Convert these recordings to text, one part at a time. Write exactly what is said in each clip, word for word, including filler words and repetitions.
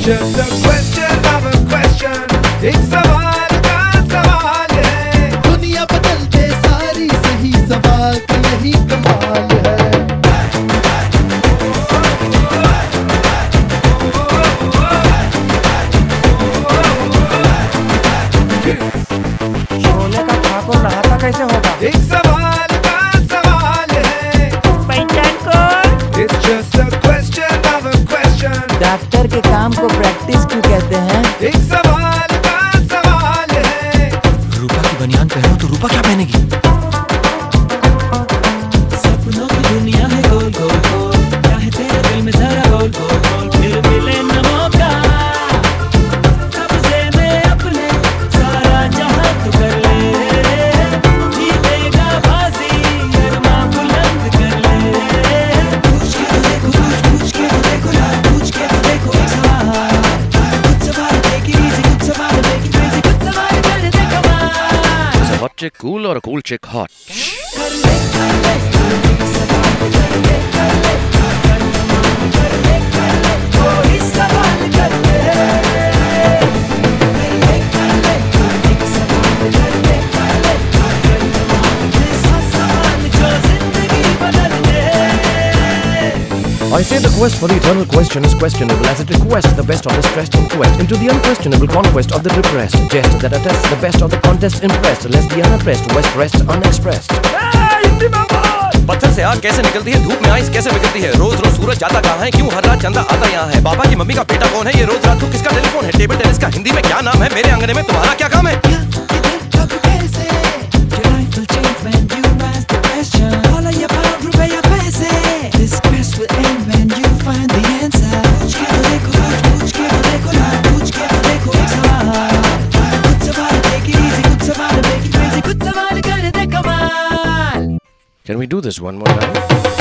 just a question of a question. एक सवाल का सवाल है. दुनिया बदल दे सारी, सही सवाल का यही कमाल है. शोले का ठाकुर नहाता कैसे होगा? एक सवाल का सवाल है. पहचान कौन? It's just a question of a question. Doctor के काम को प्रैक्टिस क्यों कहते हैं? एक सवाल का सवाल है. रूपा की बनियान पहनो तो रूपा क्या पहनेगी? सपनों की दुनिया है गोल गोल गोल, क्या है तेरे दिल में जरा बोल बोल बोल, फिर मिले न मौका, तब से मैं अपने सारा जहां तू कर ले, जीतेगा बाजी अरमा बुलंद कर ले. पूछ के तो देखो, पूछ के तो देखो, पूछ के तो देखो एक सवाल, कुछ सवाल take it easy, कुछ सवाल make it crazy, कुछ सवाल कर दे कमाल. Is a hot chick cool or a cool chick hot? I say the quest for the eternal question is questionable as it requests the best of the stressed in quest into the unquestionable conquest of the repressed. Jest that attests the best of the contest impressed, lest the unoppressed west rests unexpressed. पत्थर से आग कैसे निकलती है, धूप में ice कैसे बिगड़ती है, रोज रोज सूरज जाता कहाँ है, क्यों हर रात चंदा आता यहाँ है, बाबा की मम्मी का बेटा कौन है, ये रोज रात को किसका टेलीफोन है, टेबल टेनिस का हिंदी में क्या नाम है, मेरे अंगने में तुम्हारा क्या काम है? Can we do this one more time?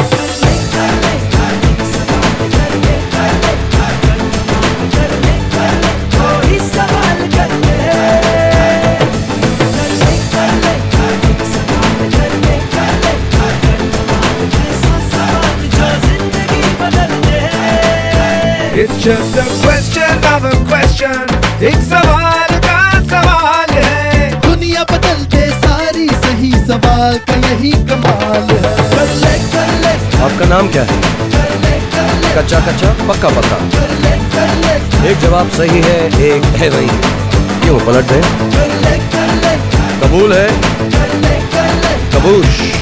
It's just a question of a question. एक सवाल का सवाल है. दुनिया बदल दे सारी, सही सवाल का यही कमाल है. आपका नाम क्या है? कच्चा कच्चा पक्का पक्का. एक जवाब सही है, एक है वही. क्यों पलट दे? कबूल है? कबूश.